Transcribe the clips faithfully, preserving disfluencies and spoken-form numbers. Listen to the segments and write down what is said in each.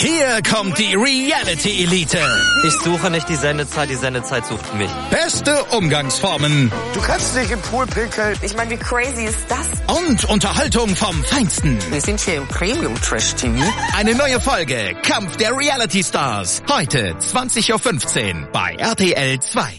Hier kommt die Reality Elite. Ich suche nicht die Sendezeit, die Sendezeit sucht mich. Beste Umgangsformen. Du kannst dich im Pool pinkeln. Ich meine, wie crazy ist das? Und Unterhaltung vom Feinsten. Wir sind hier im Premium-Trash-T V. Eine neue Folge Kampf der Reality Stars. Heute zwanzig Uhr fünfzehn bei R T L zwei.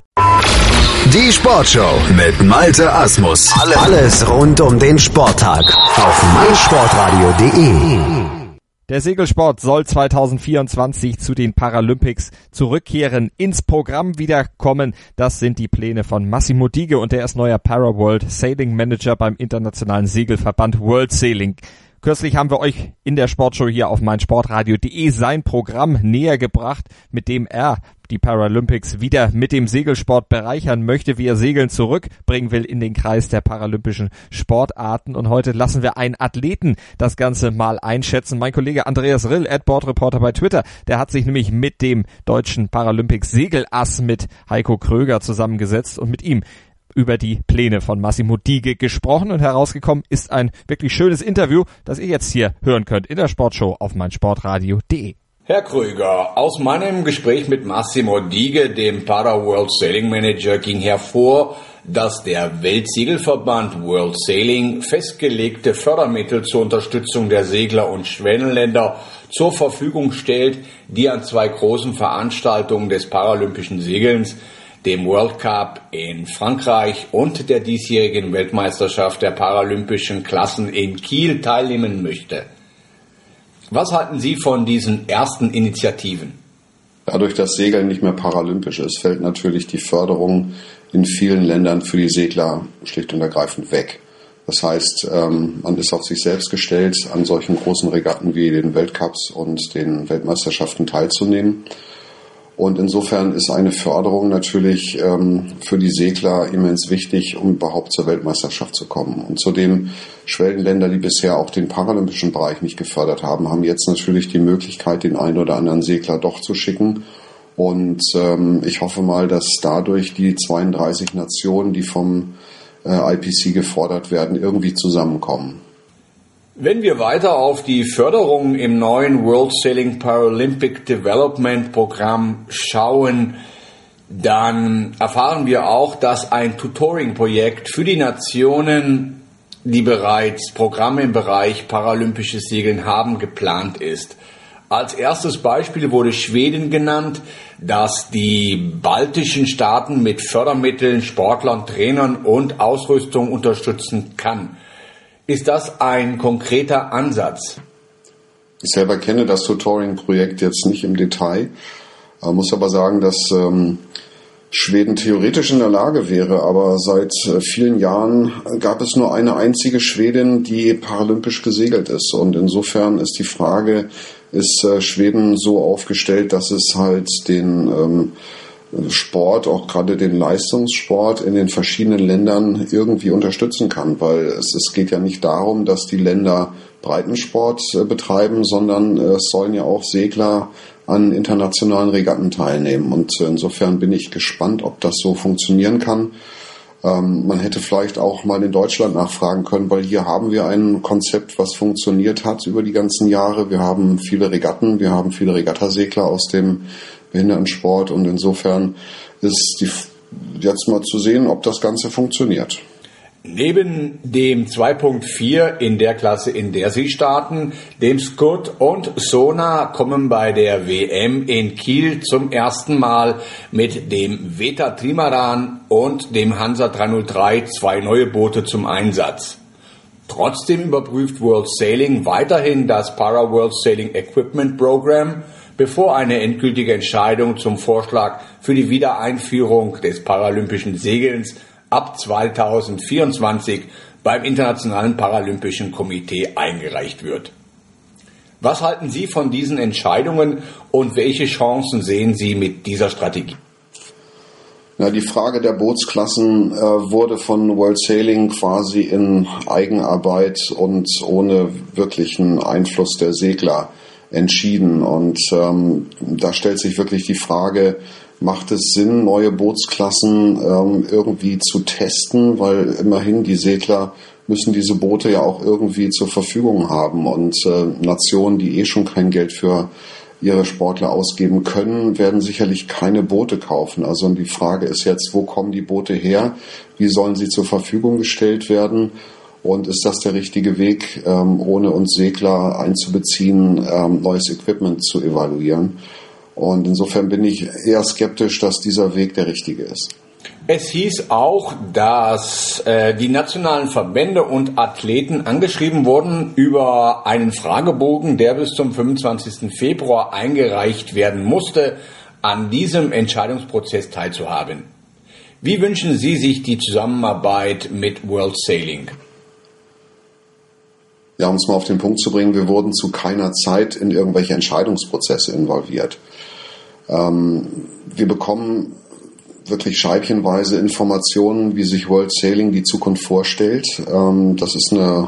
Die Sportshow mit Malte Asmus. Alles rund um den Sporttag auf meinsportradio punkt de. Der Segelsport soll zwanzig vierundzwanzig zu den Paralympics zurückkehren, ins Programm wiederkommen. Das sind die Pläne von Massimo Dige und der ist neuer Para-World Sailing Manager beim internationalen Segelverband World Sailing. Kürzlich haben wir euch in der Sportshow hier auf meinsportradio punkt de sein Programm näher gebracht, mit dem er die Paralympics wieder mit dem Segelsport bereichern möchte, wie er Segeln zurückbringen will in den Kreis der paralympischen Sportarten. Und heute lassen wir einen Athleten das Ganze mal einschätzen. Mein Kollege Andreas Rill, Boardreporter bei Twitter, der hat sich nämlich mit dem deutschen Paralympics Segelass mit Heiko Kröger zusammengesetzt und mit ihm über die Pläne von Massimo Dige gesprochen, und herausgekommen ist ein wirklich schönes Interview, das ihr jetzt hier hören könnt in der Sportshow auf meinsportradio punkt de. Herr Kröger, aus meinem Gespräch mit Massimo Dige, dem Para-World Sailing Manager, ging hervor, dass der Weltsegelverband World Sailing festgelegte Fördermittel zur Unterstützung der Segler und Schwellenländer zur Verfügung stellt, die an zwei großen Veranstaltungen des paralympischen Segelns, dem World Cup in Frankreich und der diesjährigen Weltmeisterschaft der paralympischen Klassen in Kiel teilnehmen möchte. Was halten Sie von diesen ersten Initiativen? Dadurch, dass Segeln nicht mehr paralympisch ist, fällt natürlich die Förderung in vielen Ländern für die Segler schlicht und ergreifend weg. Das heißt, man ist auf sich selbst gestellt, an solchen großen Regatten wie den Weltcups und den Weltmeisterschaften teilzunehmen. Und insofern ist eine Förderung natürlich ähm, für die Segler immens wichtig, um überhaupt zur Weltmeisterschaft zu kommen. Und zudem Schwellenländer, die bisher auch den paralympischen Bereich nicht gefördert haben, haben jetzt natürlich die Möglichkeit, den einen oder anderen Segler doch zu schicken. Und ähm, ich hoffe mal, dass dadurch die zweiunddreißig Nationen, die vom äh, I P C gefordert werden, irgendwie zusammenkommen. Wenn wir weiter auf die Förderung im neuen World Sailing Paralympic Development Programm schauen, dann erfahren wir auch, dass ein Tutoring-Projekt für die Nationen, die bereits Programme im Bereich paralympisches Segeln haben, geplant ist. Als erstes Beispiel wurde Schweden genannt, das die baltischen Staaten mit Fördermitteln, Sportlern, Trainern und Ausrüstung unterstützen kann. Ist das ein konkreter Ansatz? Ich selber kenne das Tutoring-Projekt jetzt nicht im Detail, muss aber sagen, dass ähm, Schweden theoretisch in der Lage wäre, aber seit äh, vielen Jahren gab es nur eine einzige Schwedin, die paralympisch gesegelt ist. Und insofern ist die Frage, ist äh, Schweden so aufgestellt, dass es halt den ähm, Sport, auch gerade den Leistungssport in den verschiedenen Ländern irgendwie unterstützen kann, weil es, es geht ja nicht darum, dass die Länder Breitensport äh, betreiben, sondern äh, es sollen ja auch Segler an internationalen Regatten teilnehmen, und äh, insofern bin ich gespannt, ob das so funktionieren kann. Ähm, man hätte vielleicht auch mal in Deutschland nachfragen können, weil hier haben wir ein Konzept, was funktioniert hat über die ganzen Jahre. Wir haben viele Regatten, wir haben viele Regattasegler aus dem Behindertensport, und insofern ist die, jetzt mal zu sehen, ob das Ganze funktioniert. Neben dem zwei Punkt vier in der Klasse, in der Sie starten, dem Scut und Sona, kommen bei der W M in Kiel zum ersten Mal mit dem Veta Trimaran und dem Hansa dreihundertdrei zwei neue Boote zum Einsatz. Trotzdem überprüft World Sailing weiterhin das Para World Sailing Equipment Program, bevor eine endgültige Entscheidung zum Vorschlag für die Wiedereinführung des paralympischen Segelns ab zweitausendvierundzwanzig beim Internationalen Paralympischen Komitee eingereicht wird. Was halten Sie von diesen Entscheidungen und welche Chancen sehen Sie mit dieser Strategie? Ja, die Frage der Bootsklassen äh, wurde von World Sailing quasi in Eigenarbeit und ohne wirklichen Einfluss der Segler entschieden. Und ähm, da stellt sich wirklich die Frage, macht es Sinn, neue Bootsklassen ähm, irgendwie zu testen, weil immerhin die Segler müssen diese Boote ja auch irgendwie zur Verfügung haben, und äh, Nationen, die eh schon kein Geld für ihre Sportler ausgeben können, werden sicherlich keine Boote kaufen. Also die Frage ist jetzt, wo kommen die Boote her? Wie sollen sie zur Verfügung gestellt werden? Und ist das der richtige Weg, ähm, ohne uns Segler einzubeziehen, ähm, neues Equipment zu evaluieren? Und insofern bin ich eher skeptisch, dass dieser Weg der richtige ist. Es hieß auch, dass äh, die nationalen Verbände und Athleten angeschrieben wurden über einen Fragebogen, der bis zum fünfundzwanzigsten Februar eingereicht werden musste, an diesem Entscheidungsprozess teilzuhaben. Wie wünschen Sie sich die Zusammenarbeit mit World Sailing? Ja, um es mal auf den Punkt zu bringen, wir wurden zu keiner Zeit in irgendwelche Entscheidungsprozesse involviert. Ähm, wir bekommen wirklich scheibchenweise Informationen, wie sich World Sailing die Zukunft vorstellt. Ähm, das ist eine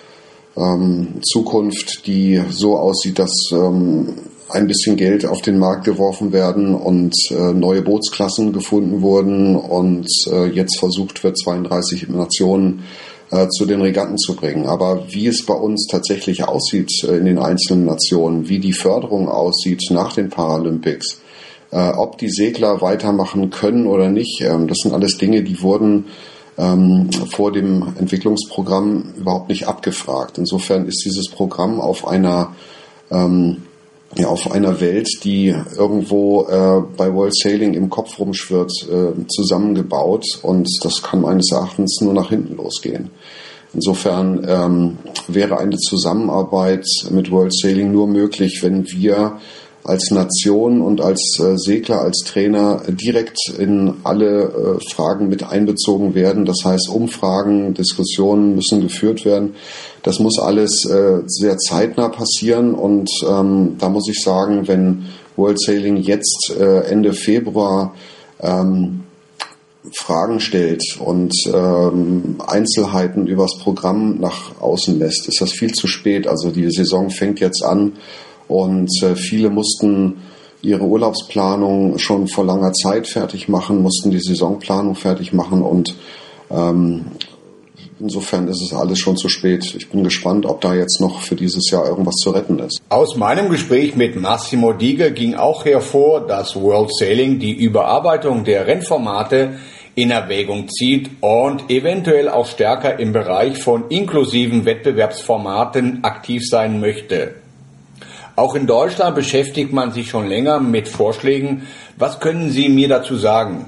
ähm, Zukunft, die so aussieht, dass ähm, ein bisschen Geld auf den Markt geworfen werden und äh, neue Bootsklassen gefunden wurden und äh, jetzt versucht wird, zweiunddreißig Nationen äh, zu den Regatten zu bringen. Aber wie es bei uns tatsächlich aussieht äh, in den einzelnen Nationen, wie die Förderung aussieht nach den Paralympics, äh, ob die Segler weitermachen können oder nicht, ähm, das sind alles Dinge, die wurden ähm, vor dem Entwicklungsprogramm überhaupt nicht abgefragt. Insofern ist dieses Programm auf einer ähm, Ja, auf einer Welt, die irgendwo äh, bei World Sailing im Kopf rumschwirrt, äh, zusammengebaut, und das kann meines Erachtens nur nach hinten losgehen. Insofern ähm, wäre eine Zusammenarbeit mit World Sailing nur möglich, wenn wir als Nation und als äh, Segler, als Trainer direkt in alle äh, Fragen mit einbezogen werden. Das heißt, Umfragen, Diskussionen müssen geführt werden. Das muss alles äh, sehr zeitnah passieren, und ähm, da muss ich sagen, wenn World Sailing jetzt äh, Ende Februar ähm, Fragen stellt und ähm, Einzelheiten übers Programm nach außen lässt, ist das viel zu spät. Also die Saison fängt jetzt an, und äh, viele mussten ihre Urlaubsplanung schon vor langer Zeit fertig machen, mussten die Saisonplanung fertig machen, und ähm, insofern ist es alles schon zu spät. Ich bin gespannt, ob da jetzt noch für dieses Jahr irgendwas zu retten ist. Aus meinem Gespräch mit Massimo Dige ging auch hervor, dass World Sailing die Überarbeitung der Rennformate in Erwägung zieht und eventuell auch stärker im Bereich von inklusiven Wettbewerbsformaten aktiv sein möchte. Auch in Deutschland beschäftigt man sich schon länger mit Vorschlägen. Was können Sie mir dazu sagen?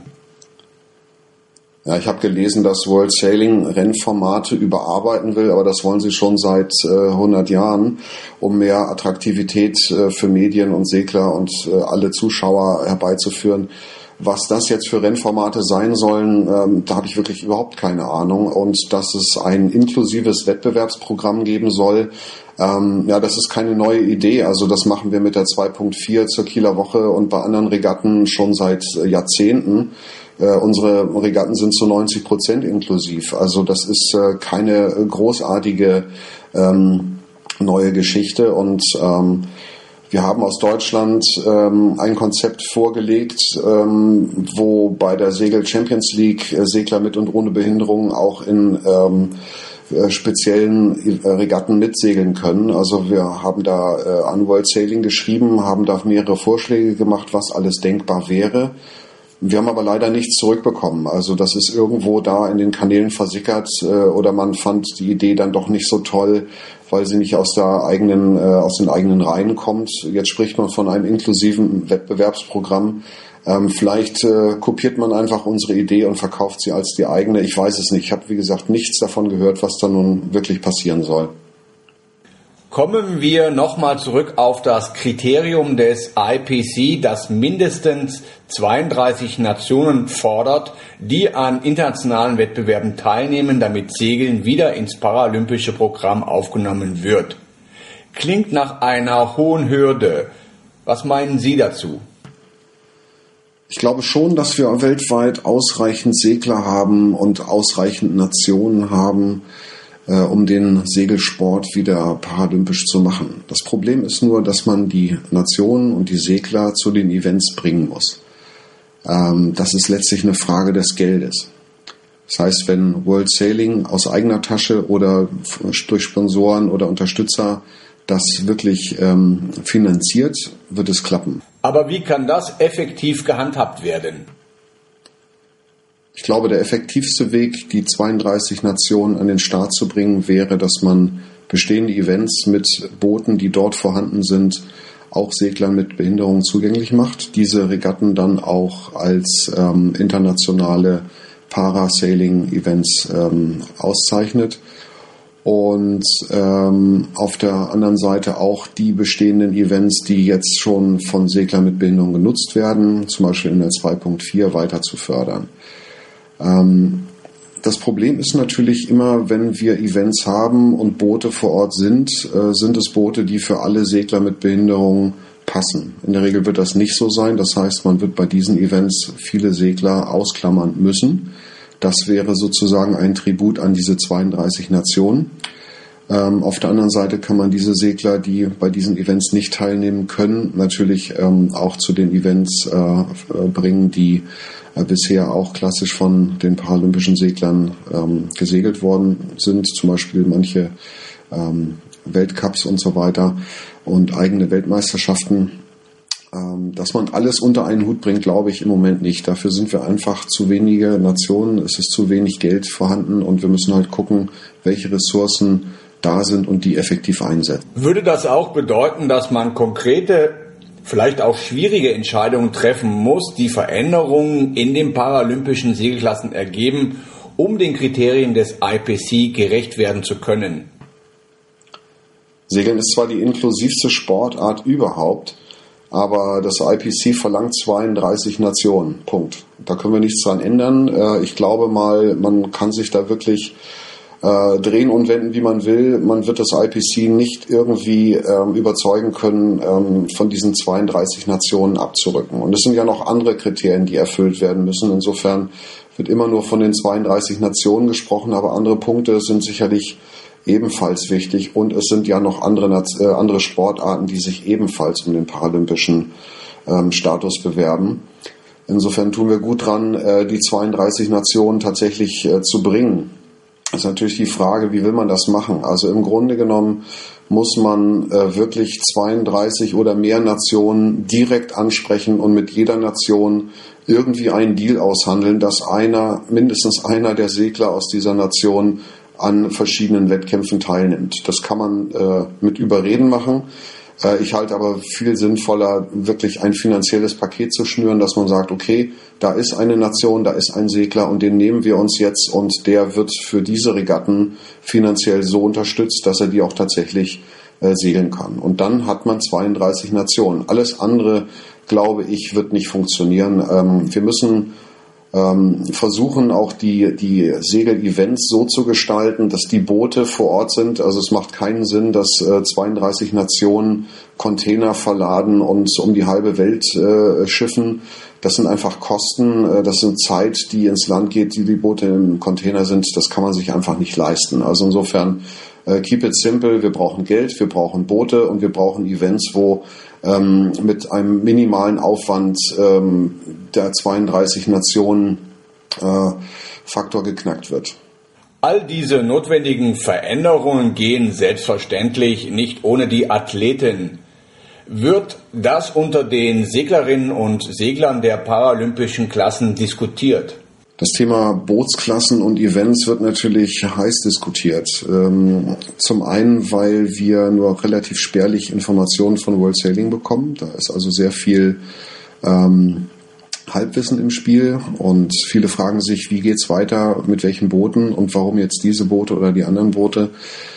Ja, ich habe gelesen, dass World Sailing Rennformate überarbeiten will, aber das wollen sie schon seit äh, hundert Jahren, um mehr Attraktivität äh, für Medien und Segler und äh, alle Zuschauer herbeizuführen. Was das jetzt für Rennformate sein sollen, ähm, da habe ich wirklich überhaupt keine Ahnung. Und dass es ein inklusives Wettbewerbsprogramm geben soll, ähm, ja, das ist keine neue Idee. Also das machen wir mit der zwei Punkt vier zur Kieler Woche und bei anderen Regatten schon seit äh, Jahrzehnten. Äh, unsere Regatten sind zu neunzig Prozent inklusiv. Also das ist äh, keine großartige ähm, neue Geschichte, und ähm, wir haben aus Deutschland ähm, ein Konzept vorgelegt, ähm, wo bei der Segel Champions League äh, Segler mit und ohne Behinderung auch in ähm, äh, speziellen äh, Regatten mitsegeln können. Also wir haben da äh, an World Sailing geschrieben, haben da mehrere Vorschläge gemacht, was alles denkbar wäre. Wir haben aber leider nichts zurückbekommen. Also das ist irgendwo da in den Kanälen versickert, äh, oder man fand die Idee dann doch nicht so toll, weil sie nicht aus der eigenen, äh, aus den eigenen Reihen kommt. Jetzt spricht man von einem inklusiven Wettbewerbsprogramm. Ähm, vielleicht äh, kopiert man einfach unsere Idee und verkauft sie als die eigene. Ich weiß es nicht. Ich habe, wie gesagt, nichts davon gehört, was da nun wirklich passieren soll. Kommen wir nochmal zurück auf das Kriterium des I P C, das mindestens zweiunddreißig Nationen fordert, die an internationalen Wettbewerben teilnehmen, damit Segeln wieder ins paralympische Programm aufgenommen wird. Klingt nach einer hohen Hürde. Was meinen Sie dazu? Ich glaube schon, dass wir weltweit ausreichend Segler haben und ausreichend Nationen haben, um den Segelsport wieder paralympisch zu machen. Das Problem ist nur, dass man die Nationen und die Segler zu den Events bringen muss. Das ist letztlich eine Frage des Geldes. Das heißt, wenn World Sailing aus eigener Tasche oder durch Sponsoren oder Unterstützer das wirklich ähm, finanziert, wird es klappen. Aber wie kann das effektiv gehandhabt werden? Ich glaube, der effektivste Weg, die zweiunddreißig Nationen an den Start zu bringen, wäre, dass man bestehende Events mit Booten, die dort vorhanden sind, auch Seglern mit Behinderungen zugänglich macht. Diese Regatten dann auch als ähm, internationale Parasailing-Events ähm, auszeichnet. Und ähm, auf der anderen Seite auch die bestehenden Events, die jetzt schon von Seglern mit Behinderung genutzt werden, zum Beispiel in der zwei Punkt vier weiter zu fördern. Ähm, das Problem ist natürlich immer, wenn wir Events haben und Boote vor Ort sind, äh, sind es Boote, die für alle Segler mit Behinderung passen. In der Regel wird das nicht so sein. Das heißt, man wird bei diesen Events viele Segler ausklammern müssen. Das wäre sozusagen ein Tribut an diese zweiunddreißig Nationen. Ähm, auf der anderen Seite kann man diese Segler, die bei diesen Events nicht teilnehmen können, natürlich ähm, auch zu den Events äh, bringen, die äh, bisher auch klassisch von den paralympischen Seglern ähm, gesegelt worden sind. Zum Beispiel manche ähm, Weltcups und so weiter und eigene Weltmeisterschaften. Dass man alles unter einen Hut bringt, glaube ich im Moment nicht. Dafür sind wir einfach zu wenige Nationen, es ist zu wenig Geld vorhanden und wir müssen halt gucken, welche Ressourcen da sind und die effektiv einsetzen. Würde das auch bedeuten, dass man konkrete, vielleicht auch schwierige Entscheidungen treffen muss, die Veränderungen in den paralympischen Segelklassen ergeben, um den Kriterien des I P C gerecht werden zu können? Segeln ist zwar die inklusivste Sportart überhaupt, aber das I P C verlangt zweiunddreißig Nationen. Punkt. Da können wir nichts dran ändern. Ich glaube mal, man kann sich da wirklich äh, drehen und wenden, wie man will. Man wird das I P C nicht irgendwie ähm, überzeugen können, ähm, von diesen zweiunddreißig Nationen abzurücken. Und es sind ja noch andere Kriterien, die erfüllt werden müssen. Insofern wird immer nur von den zweiunddreißig Nationen gesprochen, aber andere Punkte sind sicherlich ebenfalls wichtig und es sind ja noch andere, äh, andere Sportarten, die sich ebenfalls um den paralympischen ähm, Status bewerben. Insofern tun wir gut dran, äh, die zweiunddreißig Nationen tatsächlich äh, zu bringen. Das ist natürlich die Frage, wie will man das machen? Also im Grunde genommen muss man äh, wirklich zweiunddreißig oder mehr Nationen direkt ansprechen und mit jeder Nation irgendwie einen Deal aushandeln, dass einer, mindestens einer der Segler aus dieser Nation an verschiedenen Wettkämpfen teilnimmt. Das kann man äh, mit Überreden machen. Äh, ich halte aber viel sinnvoller, wirklich ein finanzielles Paket zu schnüren, dass man sagt, okay, da ist eine Nation, da ist ein Segler und den nehmen wir uns jetzt und der wird für diese Regatten finanziell so unterstützt, dass er die auch tatsächlich äh, segeln kann. Und dann hat man zweiunddreißig Nationen. Alles andere, glaube ich, wird nicht funktionieren. Ähm, wir müssen Ähm, versuchen auch die, die Segel-Events so zu gestalten, dass die Boote vor Ort sind. Also es macht keinen Sinn, dass äh, zweiunddreißig Nationen Container verladen und um die halbe Welt äh, schiffen. Das sind einfach Kosten, äh, das sind Zeit, die ins Land geht, die die Boote im Container sind. Das kann man sich einfach nicht leisten. Also insofern äh, keep it simple. Wir brauchen Geld, wir brauchen Boote und wir brauchen Events, wo ähm, mit einem minimalen Aufwand ähm, der zweiunddreißig Nationen äh, Faktor geknackt wird. All diese notwendigen Veränderungen gehen selbstverständlich nicht ohne die Athleten. Wird das unter den Seglerinnen und Seglern der paralympischen Klassen diskutiert? Das Thema Bootsklassen und Events wird natürlich heiß diskutiert. Ähm, zum einen, weil wir nur relativ spärlich Informationen von World Sailing bekommen. Da ist also sehr viel ähm, Halbwissen im Spiel und viele fragen sich, wie geht's weiter, mit welchen Booten und warum jetzt diese Boote oder die anderen Boote.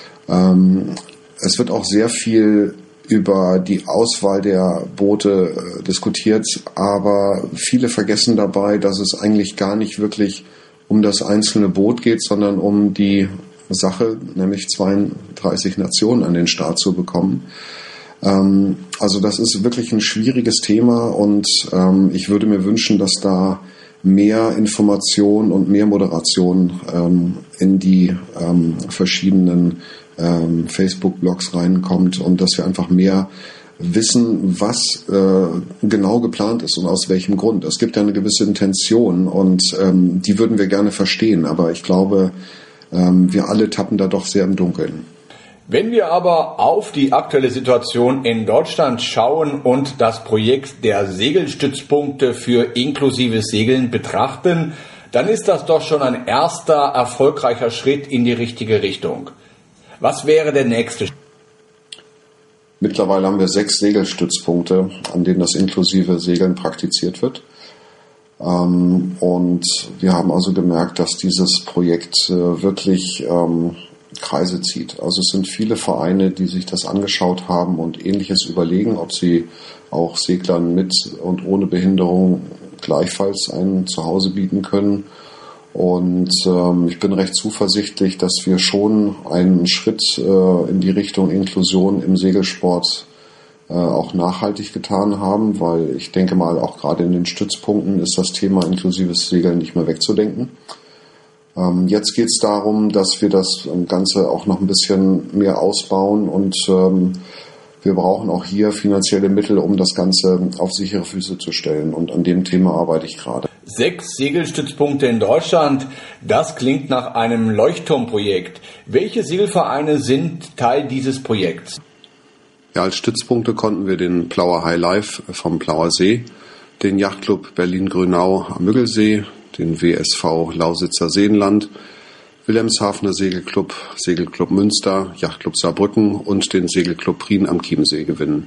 Ähm, es wird auch sehr viel über die Auswahl der Boote äh, diskutiert, aber viele vergessen dabei, dass es eigentlich gar nicht wirklich um das einzelne Boot geht, sondern um die Sache, nämlich zweiunddreißig Nationen an den Start zu bekommen. Ähm, also das ist wirklich ein schwieriges Thema und ähm, ich würde mir wünschen, dass da mehr Information und mehr Moderation ähm, in die ähm, verschiedenen ähm, Facebook-Blogs reinkommt und dass wir einfach mehr wissen, was äh, genau geplant ist und aus welchem Grund. Es gibt ja eine gewisse Intention und ähm, die würden wir gerne verstehen, aber ich glaube, ähm, wir alle tappen da doch sehr im Dunkeln. Wenn wir aber auf die aktuelle Situation in Deutschland schauen und das Projekt der Segelstützpunkte für inklusives Segeln betrachten, dann ist das doch schon ein erster erfolgreicher Schritt in die richtige Richtung. Was wäre der nächste Schritt? Mittlerweile haben wir sechs Segelstützpunkte, an denen das inklusive Segeln praktiziert wird. Und wir haben also gemerkt, dass dieses Projekt wirklich Kreise zieht. Also es sind viele Vereine, die sich das angeschaut haben und Ähnliches überlegen, ob sie auch Seglern mit und ohne Behinderung gleichfalls ein Zuhause bieten können. Und ähm, ich bin recht zuversichtlich, dass wir schon einen Schritt äh, in die Richtung Inklusion im Segelsport äh, auch nachhaltig getan haben, weil ich denke mal, auch gerade in den Stützpunkten ist das Thema inklusives Segeln nicht mehr wegzudenken. Ähm, jetzt geht es darum, dass wir das Ganze auch noch ein bisschen mehr ausbauen und ähm, wir brauchen auch hier finanzielle Mittel, um das Ganze auf sichere Füße zu stellen. Und an dem Thema arbeite ich gerade. Sechs Segelstützpunkte in Deutschland, das klingt nach einem Leuchtturmprojekt. Welche Segelvereine sind Teil dieses Projekts? Ja, als Stützpunkte konnten wir den Plauer High Life vom Plauer See, den Yachtclub Berlin-Grünau am Müggelsee, den W S V Lausitzer Seenland, Wilhelmshavener Segelclub, Segelclub Münster, Yachtclub Saarbrücken und den Segelclub Prien am Chiemsee gewinnen.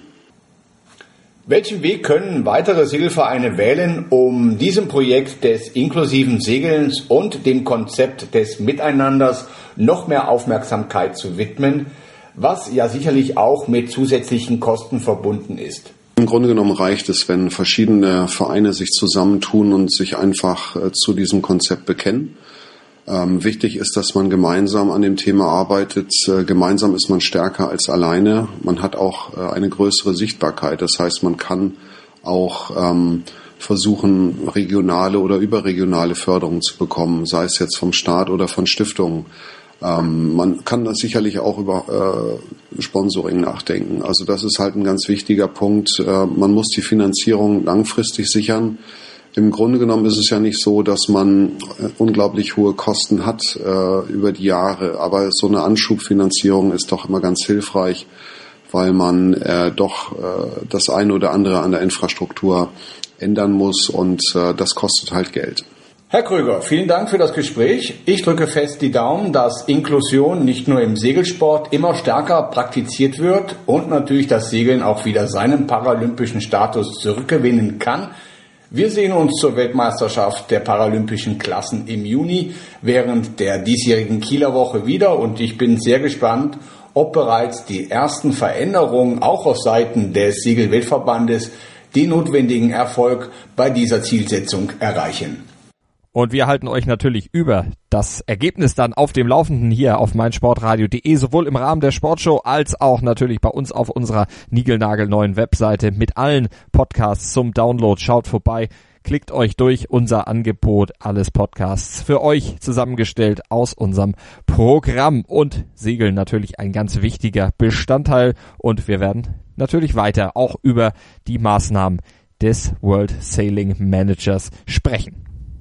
Welchen Weg können weitere Segelvereine wählen, um diesem Projekt des inklusiven Segelns und dem Konzept des Miteinanders noch mehr Aufmerksamkeit zu widmen, was ja sicherlich auch mit zusätzlichen Kosten verbunden ist? Im Grunde genommen reicht es, wenn verschiedene Vereine sich zusammentun und sich einfach äh, zu diesem Konzept bekennen. Ähm, wichtig ist, dass man gemeinsam an dem Thema arbeitet. Äh, gemeinsam ist man stärker als alleine. Man hat auch äh, eine größere Sichtbarkeit. Das heißt, man kann auch ähm, versuchen, regionale oder überregionale Förderung zu bekommen, sei es jetzt vom Staat oder von Stiftungen. Ähm, man kann das sicherlich auch über äh, Sponsoring nachdenken. Also das ist halt ein ganz wichtiger Punkt. Äh, man muss die Finanzierung langfristig sichern. Im Grunde genommen ist es ja nicht so, dass man unglaublich hohe Kosten hat äh, über die Jahre, aber so eine Anschubfinanzierung ist doch immer ganz hilfreich, weil man äh, doch äh, das eine oder andere an der Infrastruktur ändern muss und äh, das kostet halt Geld. Herr Kröger, vielen Dank für das Gespräch. Ich drücke fest die Daumen, dass Inklusion nicht nur im Segelsport immer stärker praktiziert wird und natürlich das Segeln auch wieder seinen paralympischen Status zurückgewinnen kann. Wir sehen uns zur Weltmeisterschaft der paralympischen Klassen im Juni während der diesjährigen Kieler Woche wieder und ich bin sehr gespannt, ob bereits die ersten Veränderungen auch auf Seiten des Segelweltverbandes den notwendigen Erfolg bei dieser Zielsetzung erreichen. Und wir halten euch natürlich über das Ergebnis dann auf dem Laufenden hier auf meinsportradio punkt de, sowohl im Rahmen der Sportshow als auch natürlich bei uns auf unserer niegelnagelneuen Webseite mit allen Podcasts zum Download. Schaut vorbei, klickt euch durch unser Angebot, alles Podcasts für euch zusammengestellt aus unserem Programm und Segeln natürlich ein ganz wichtiger Bestandteil und wir werden natürlich weiter auch über die Maßnahmen des World Sailing Managers sprechen.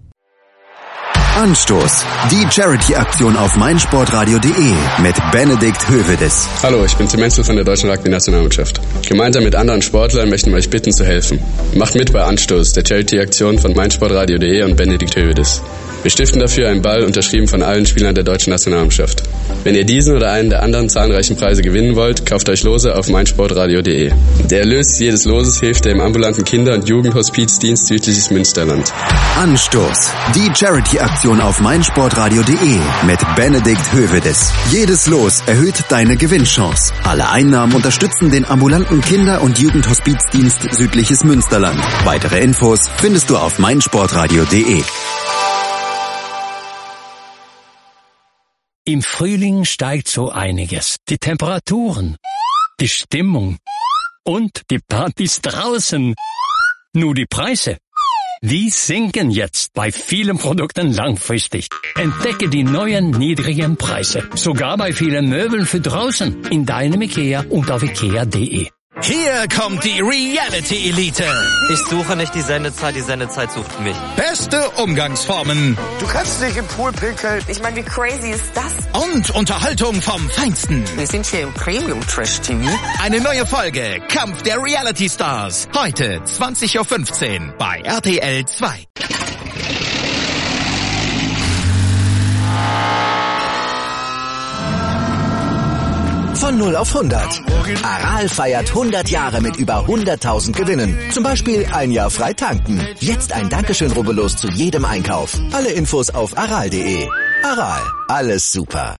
Anstoß. Die Charity-Aktion auf meinsportradio punkt de mit Benedikt Hövedes. Hallo, ich bin Tim Menzel von der Deutschen Rugby-Nationalmannschaft. Gemeinsam mit anderen Sportlern möchten wir euch bitten zu helfen. Macht mit bei Anstoß, der Charity-Aktion von meinsportradio punkt de und Benedikt Hövedes. Wir stiften dafür einen Ball, unterschrieben von allen Spielern der Deutschen Nationalmannschaft. Wenn ihr diesen oder einen der anderen zahlreichen Preise gewinnen wollt, kauft euch Lose auf meinsportradio punkt de. Der Erlös jedes Loses hilft dem ambulanten Kinder- und Jugendhospizdienst Südliches Münsterland. Anstoß. Die Charity-Aktion auf meinsportradio punkt de mit Benedikt Hövedes. Jedes Los erhöht deine Gewinnchance. Alle Einnahmen unterstützen den ambulanten Kinder- und Jugendhospizdienst Südliches Münsterland. Weitere Infos findest du auf meinsportradio punkt de. Im Frühling steigt so einiges. Die Temperaturen, die Stimmung und die Partys draußen. Nur die Preise, die sinken jetzt bei vielen Produkten langfristig. Entdecke die neuen niedrigen Preise. Sogar bei vielen Möbeln für draußen in deinem IKEA und auf ikea punkt de. Hier kommt die Reality Elite. Ich suche nicht die Sendezeit, die Sendezeit sucht mich. Beste Umgangsformen. Du kannst nicht im Pool pinkeln. Ich meine, wie crazy ist das? Und Unterhaltung vom Feinsten. Wir sind hier im Premium-Trash-T V. Eine neue Folge Kampf der Reality Stars. Heute zwanzig Uhr fünfzehn bei R T L zwei. Von null auf hundert. Aral feiert hundert Jahre mit über hunderttausend Gewinnen. Zum Beispiel ein Jahr frei tanken. Jetzt ein Dankeschön, rubbellos zu jedem Einkauf. Alle Infos auf aral punkt de. Aral, alles super.